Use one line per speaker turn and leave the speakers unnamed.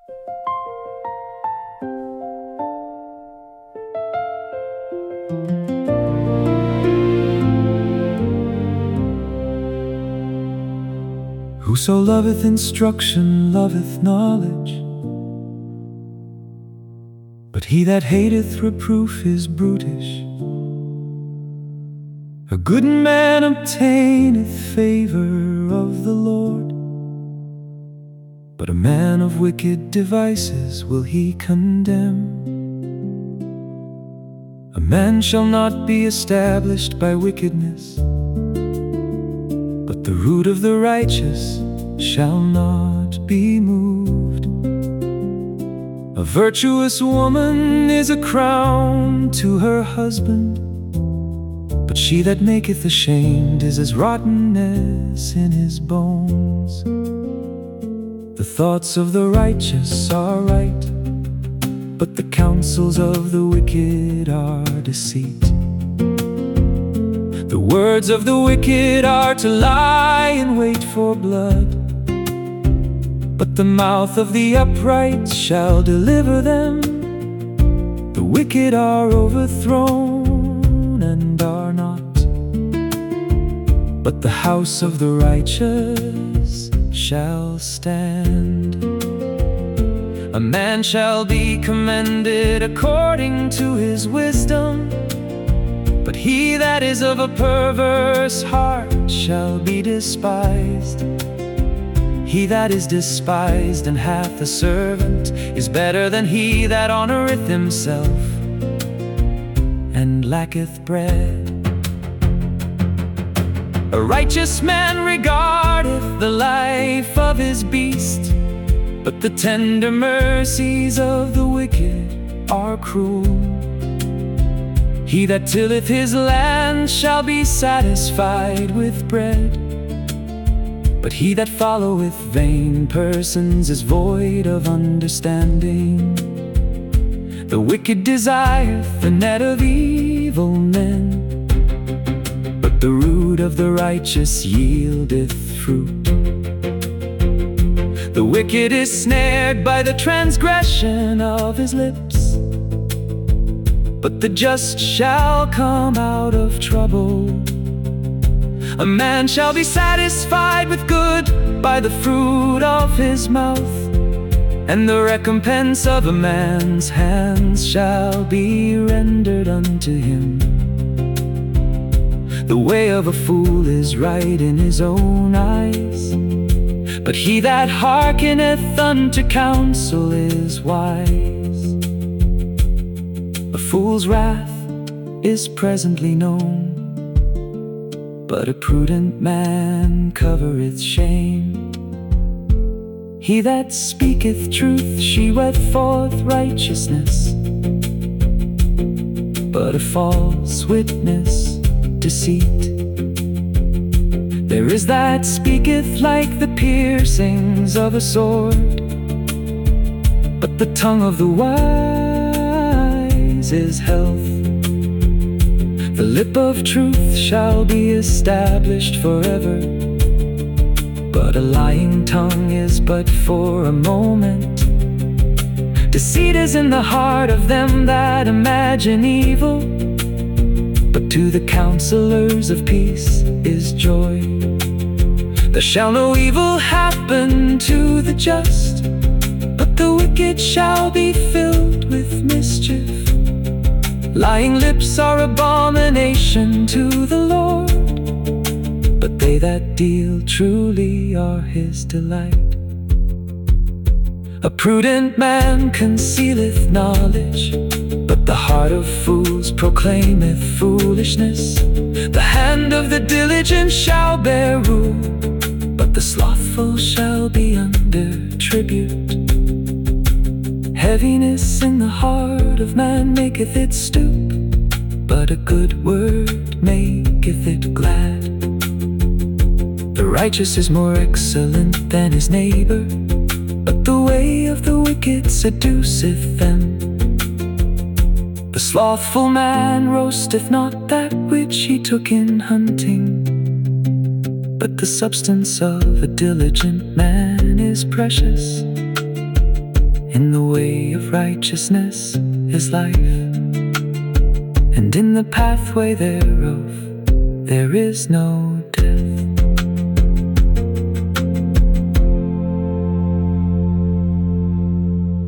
Whoso loveth instruction loveth knowledge, but he that hateth reproof is brutish. A good man obtaineth favor of the Lord, but a man of wicked devices will he condemn. A man shall not be established by wickedness, but the root of the righteous shall not be moved. A virtuous woman is a crown to her husband, but she that maketh ashamed is as rottenness in his bones. The thoughts of the righteous are right, but the counsels of the wicked are deceit. The words of the wicked are to lie in wait for blood, but the mouth of the upright shall deliver them. The wicked are overthrown and are not, but the house of the righteous shall stand. A man shall be commended according to his wisdom, but he that is of a perverse heart shall be despised. He that is despised and hath a servant is better than he that honoureth himself and lacketh bread. A righteous man regardeth the life of his beast, but the tender mercies of the wicked are cruel. He that tilleth his land shall be satisfied with bread, but he that followeth vain persons is void of understanding. The wicked desireth the net of evil men, but the root of the righteous yieldeth fruit. The wicked is snared by the transgression of his lips, but the just shall come out of trouble. A man shall be satisfied with good by the fruit of his mouth, and the recompense of a man's hands shall be rendered unto him. The way of a fool is right in his own eyes, but he that hearkeneth unto counsel is wise. A fool's wrath is presently known, but a prudent man covereth shame. He that speaketh truth sheweth forth righteousness, but a false witness deceit. There is that speaketh like the piercings of a sword, but the tongue of the wise is health. The lip of truth shall be established forever, but a lying tongue is but for a moment. Deceit is in the heart of them that imagine evil, but to the counselors of peace is joy. There shall no evil happen to the just, but the wicked shall be filled with mischief. Lying lips are abomination to the Lord, but they that deal truly are his delight. A prudent man concealeth knowledge, but the heart of fools proclaimeth foolishness. The hand of the diligent shall bear rule, but the slothful shall be under tribute. Heaviness in the heart of man maketh it stoop, but a good word maketh it glad. The righteous is more excellent than his neighbor, but the way of the wicked seduceth them. The slothful man roasteth not that which he took in hunting, but the substance of a diligent man is precious. In the way of righteousness is life, and in the pathway thereof there is no death.